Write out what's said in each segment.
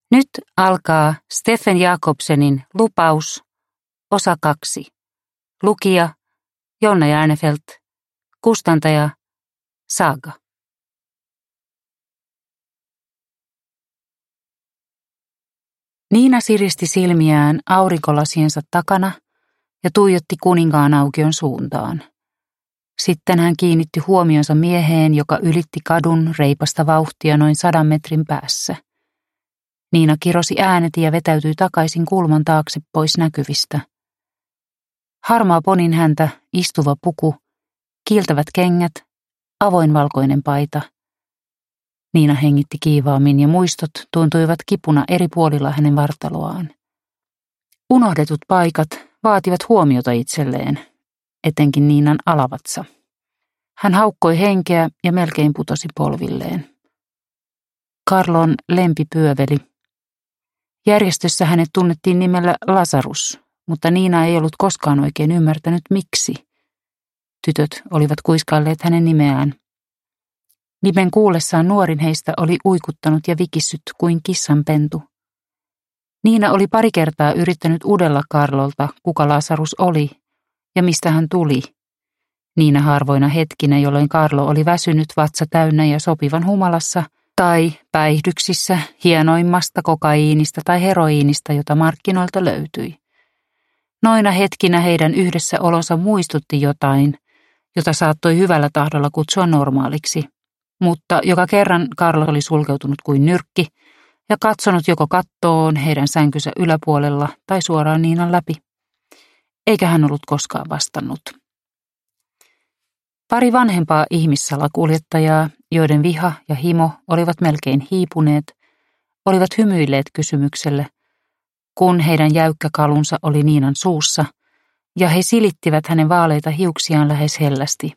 Nyt alkaa Stephen Jacobsenin lupaus, osa 2. Lukija Jonna Järnefelt, kustantaja Saga. Niina siristi silmiään aurinkolasiensa takana ja tuijotti kuninkaan aukion suuntaan. Sitten hän kiinnitti huomionsa mieheen, joka ylitti kadun reipasta vauhtia noin 100 metrin päässä. Niina kirosi äänet ja vetäytyi takaisin kulman taakse pois näkyvistä. Harmaa ponin häntä, istuva puku, kiiltävät kengät, avoin valkoinen paita. Niina hengitti kiivaammin ja muistot tuntuivat kipuna eri puolilla hänen vartaloaan. Unohdetut paikat vaativat huomiota itselleen, etenkin Niinan alavatsa. Hän haukkoi henkeä ja melkein putosi polvilleen. Carlon lempipyöveli. Järjestössä hänet tunnettiin nimellä Lazarus, mutta Niina ei ollut koskaan oikein ymmärtänyt miksi. Tytöt olivat kuiskailleet hänen nimeään. Nimen kuullessaan nuorin heistä oli uikuttanut ja vikissyt kuin kissanpentu. Niina oli pari kertaa yrittänyt udella Carlolta, kuka Lazarus oli ja mistä hän tuli. Niinä harvoina hetkinä, jolloin Carlo oli väsynyt, vatsa täynnä ja sopivan humalassa, tai päihdyksissä hienoimmasta kokaiinista tai heroiinista, jota markkinoilta löytyi. Noina hetkinä heidän yhdessäolonsa muistutti jotain, jota saattoi hyvällä tahdolla kutsua normaaliksi, mutta joka kerran Carlo oli sulkeutunut kuin nyrkki ja katsonut joko kattoon heidän sänkynsä yläpuolella tai suoraan Niinan läpi. Eikä hän ollut koskaan vastannut. Pari vanhempaa ihmissalakuljettajaa, joiden viha ja himo olivat melkein hiipuneet, olivat hymyilleet kysymykselle, kun heidän jäykkä kalunsa oli Niinan suussa, ja he silittivät hänen vaaleita hiuksiaan lähes hellästi.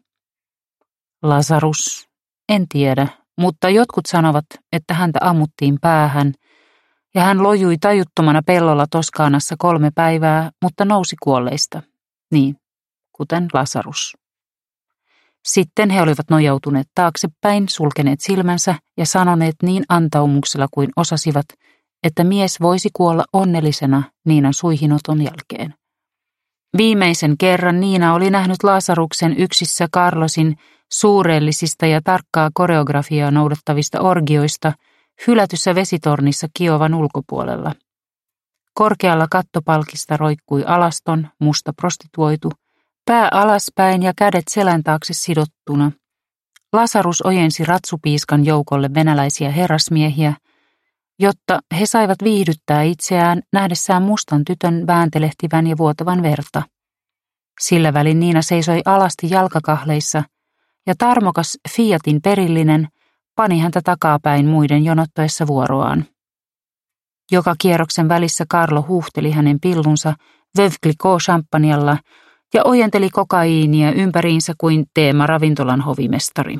Lazarus, en tiedä, mutta jotkut sanovat, että häntä ammuttiin päähän, ja hän lojui tajuttomana pellolla Toskaanassa 3 päivää, mutta nousi kuolleista, niin, kuten Lazarus. Sitten he olivat nojautuneet taaksepäin, sulkeneet silmänsä ja sanoneet niin antaumuksella kuin osasivat, että mies voisi kuolla onnellisena Niinan suihinoton jälkeen. Viimeisen kerran Niina oli nähnyt Lazaruksen yksissä Carlosin suurellisista ja tarkkaa koreografiaa noudattavista orgioista hylätyssä vesitornissa Kiovan ulkopuolella. Korkealla kattopalkista roikkui alaston, musta prostituoitu, pää alaspäin ja kädet selän taakse sidottuna. Lazarus ojensi ratsupiiskan joukolle venäläisiä herrasmiehiä, jotta he saivat viihdyttää itseään nähdessään mustan tytön vääntelehtivän ja vuotavan verta. Sillä välin Niina seisoi alasti jalkakahleissa ja tarmokas Fiatin perillinen pani häntä takapäin muiden jonottaessa vuoroaan. Joka kierroksen välissä Carlo huuhteli hänen pillunsa Veuve Clicquot-champanjalla ja ojenteli kokaiinia ympäriinsä kuin teemaravintolan hovimestari.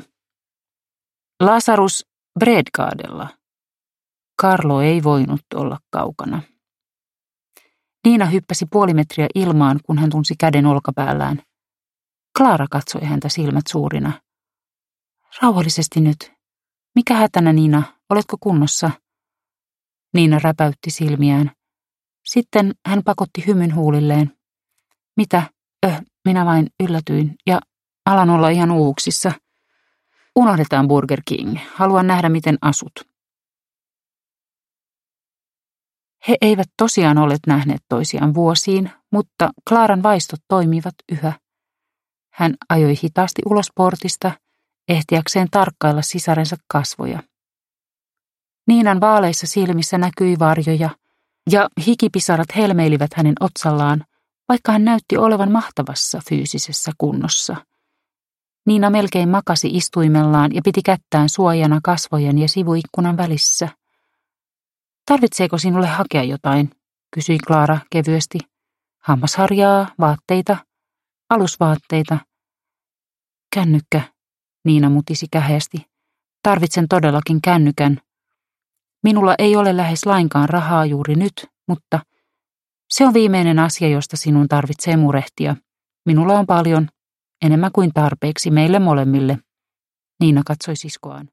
Lazarus Bredgadella. Carlo ei voinut olla kaukana. Niina hyppäsi 0,5 metriä ilmaan, kun hän tunsi käden olkapäällään. Clara katsoi häntä silmät suurina. Rauhallisesti nyt. Mikä hätänä, Niina? Oletko kunnossa? Niina räpäytti silmiään. Sitten hän pakotti hymyn huulilleen. Mitä? Minä vain yllätyin ja alan olla ihan uuvuksissa. Unohdetaan Burger King. Haluan nähdä, miten asut. He eivät tosiaan olleet nähneet toisiaan vuosiin, mutta Claran vaistot toimivat yhä. Hän ajoi hitaasti ulos portista, ehtiäkseen tarkkailla sisarensa kasvoja. Niinan vaaleissa silmissä näkyi varjoja, ja hikipisarat helmeilivät hänen otsallaan, vaikka hän näytti olevan mahtavassa fyysisessä kunnossa. Niina melkein makasi istuimellaan ja piti kättään suojana kasvojen ja sivuikkunan välissä. Tarvitseeko sinulle hakea jotain, kysyi Clara kevyesti. Hammasharjaa, vaatteita, alusvaatteita. Kännykkä, Niina mutisi käheästi. Tarvitsen todellakin kännykän. Minulla ei ole lähes lainkaan rahaa juuri nyt, mutta se on viimeinen asia, josta sinun tarvitsee murehtia. Minulla on paljon, enemmän kuin tarpeeksi meille molemmille. Niina katsoi siskoaan.